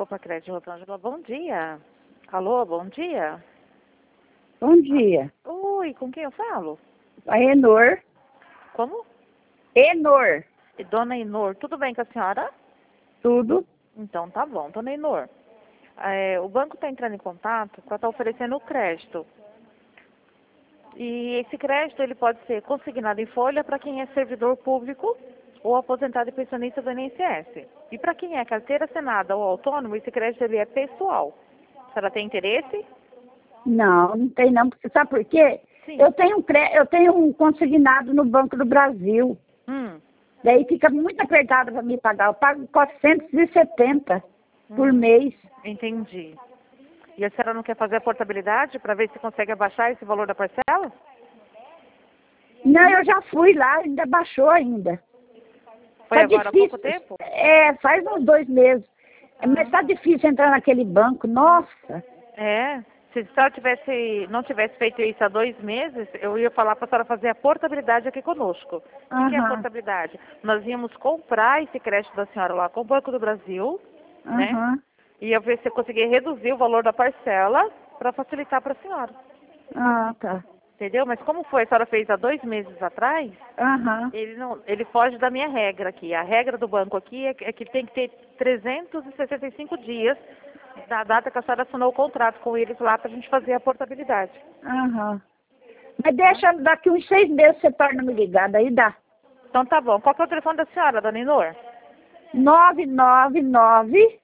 Copa Crédito Rosângela, bom dia. Alô, bom dia. Bom dia. Oi, com quem eu falo? A Enor. Como? Enor. Dona Inor, tudo bem com a senhora? Tudo. Então tá bom, dona Inor. O banco está entrando em contato para estar oferecendo o crédito. E esse crédito ele pode ser consignado em folha para quem é servidor público ou aposentado e pensionista do INSS. E para quem é carteira assinada ou autônomo, esse crédito ele é pessoal. A senhora tem interesse? Não, não tem não. Porque sabe por quê? Sim. Eu tenho um consignado no Banco do Brasil. Daí fica muito apertado para me pagar. Eu pago 470 por mês. Entendi. E a senhora não quer fazer a portabilidade para ver se consegue abaixar esse valor da parcela? Não, eu já fui lá, ainda baixou ainda. Foi Tá agora há difícil. pouco tempo? Faz uns 2 meses. Mas tá difícil entrar naquele banco, nossa. Se a senhora não tivesse feito isso há 2 meses, eu ia falar para a senhora fazer a portabilidade aqui conosco. O que é a portabilidade? Nós íamos comprar esse crédito da senhora lá com o Banco do Brasil, né? E eu ver se eu conseguia reduzir o valor da parcela para facilitar para a senhora. Ah, tá. Entendeu? Mas como foi, a senhora fez há 2 meses atrás, ele foge da minha regra aqui. A regra do banco aqui é que tem que ter 365 dias da data que a senhora assinou o contrato com eles lá para a gente fazer a portabilidade. Mas deixa, daqui uns 6 meses você torna me ligada, aí dá. Então tá bom. Qual que é o telefone da senhora, dona Inor? 999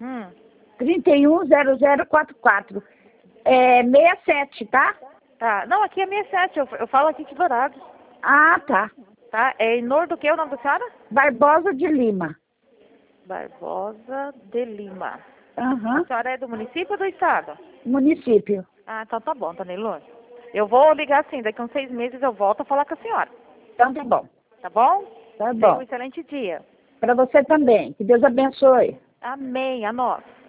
310044. 67, tá? Tá. Não, aqui é 67. Eu falo aqui de Dourados. Ah, tá. Tá? É Inor do que o nome da senhora? Barbosa de Lima. Barbosa de Lima. Aham. A senhora é do município ou do estado? Município. Ah, então tá bom, dona Inor. Eu vou ligar assim, daqui uns 6 meses eu volto a falar com a senhora. Então tá bom. Tá bom? Tá Tenha um bom. excelente dia. Para você também. Que Deus abençoe. Amém, a nós.